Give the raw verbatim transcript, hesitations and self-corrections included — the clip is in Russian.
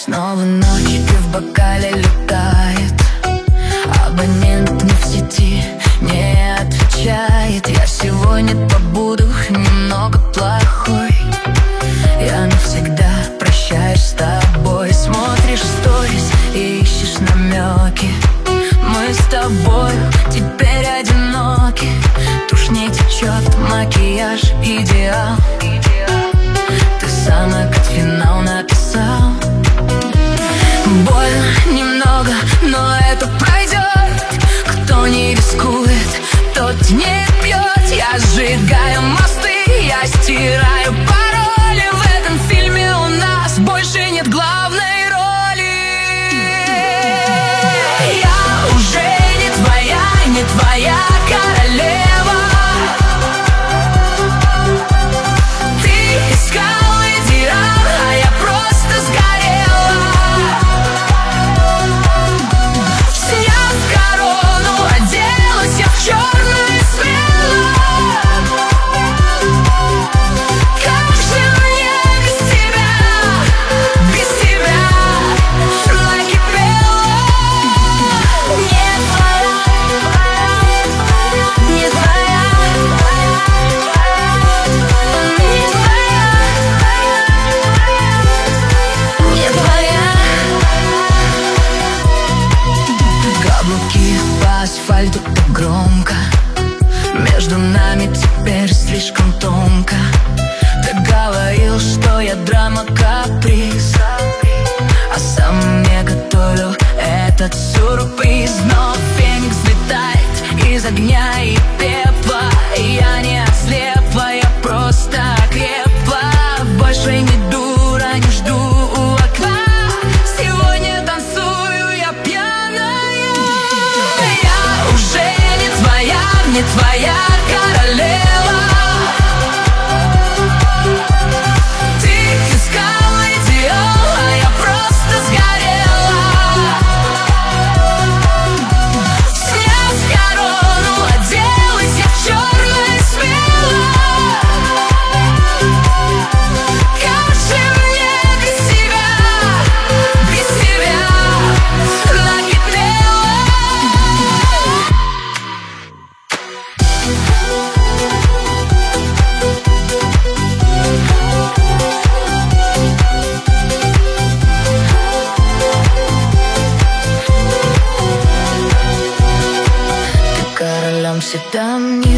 Снова ночь и в бокале летает. Абонент не в сети, не отвечает. Я сегодня побуду немного плохой. Я навсегда прощаюсь с тобой. Смотришь сторис и ищешь намеки. Мы с тобой теперь одиноки. Тушь не течет, макияж идеал. Ты сам на год финал написал. Больно немного, но это пройдет. Кто не рискует, тот не пьет. Я сжигаю мосты, я стираю пароли. В этом фильме у нас больше нет главной роли. Я уже не твоя, не твоя королева. Ты искал идеал, а я просто сгорела. Сняв корону, оделась я в черную смело. Как же мне без тебя, без тебя накипело. Не твоя, не твоя, не твоя, не твоя. Каблуки по асфальту так громко. Между нами теперь слишком тонко. Ты говорил, что я драма, каприз, а сам мне готовил этот сюрприз. Но феникс взлетает из огня и пепла. Я не ослепла, я просто крепла. Больше не дура, не жду у окна. Сегодня танцую я пьяная. Я уже не твоя, не твоя королева. Ты искал идеал, а я просто сгорела. Сняв корону, оделась я в черное смело. Как же мне без тебя, без тебя накипело. Ты королем всегда мне.